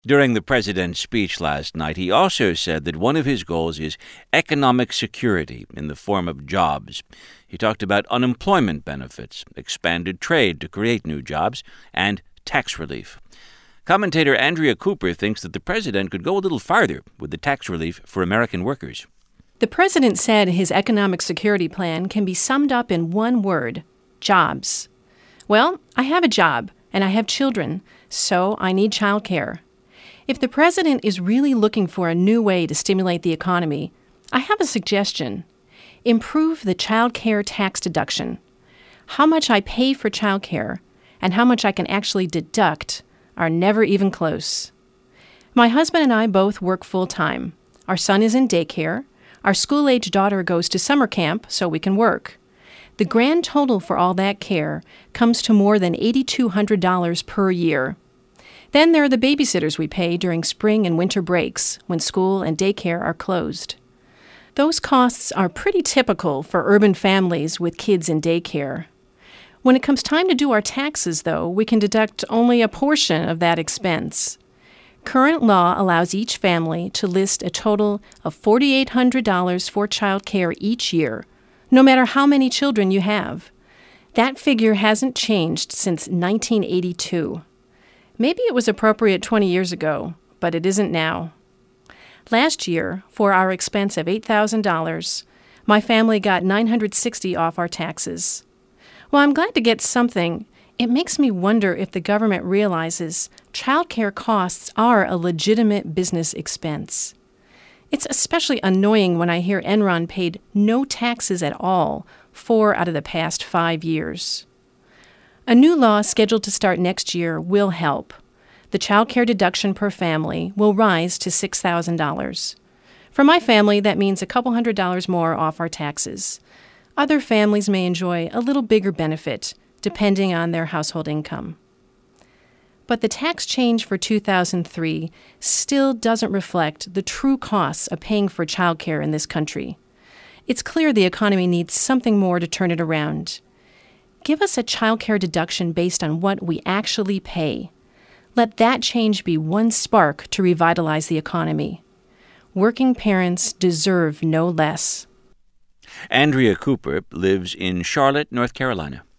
During the president's speech last night, he also said that one of his goals is economic security in the form of jobs. He talked about unemployment benefits, expanded trade to create new jobs, and tax relief. Commentator Andrea Cooper thinks that the president could go a little farther with the tax relief for American workers. The president said his economic security plan can be summed up in one word: jobs. Well, I have a job, and I have children, so I need child care. If the president is really looking for a new way to stimulate the economy, I have a suggestion. Improve the child care tax deduction. How much I pay for child care and how much I can actually deduct are never even close. My husband and I both work full-time. Our son is in daycare. Our school-age daughter goes to summer camp so we can work. The grand total for all that care comes to more than $8,200 per year. Then there are the babysitters we pay during spring and winter breaks when school and daycare are closed. Those costs are pretty typical for urban families with kids in daycare. When it comes time to do our taxes, though, we can deduct only a portion of that expense. Current law allows each family to list a total of $4,800 for child care each year, no matter how many children you have. That figure hasn't changed since 1982. Maybe it was appropriate 20 years ago, but it isn't now. Last year, for our expense of $8,000, my family got $960 off our taxes. While I'm glad to get something, it makes me wonder if the government realizes child care costs are a legitimate business expense. It's especially annoying when I hear Enron paid no taxes at all 4 out of the past 5 years. A new law scheduled to start next year will help. The child care deduction per family will rise to $6,000. For my family, that means a couple $100 more off our taxes. Other families may enjoy a little bigger benefit, depending on their household income. But the tax change for 2003 still doesn't reflect the true costs of paying for child care in this country. It's clear the economy needs something more to turn it around. Give us a child care deduction based on what we actually pay. Let that change be one spark to revitalize the economy. Working parents deserve no less. Andrea Cooper lives in Charlotte, North Carolina.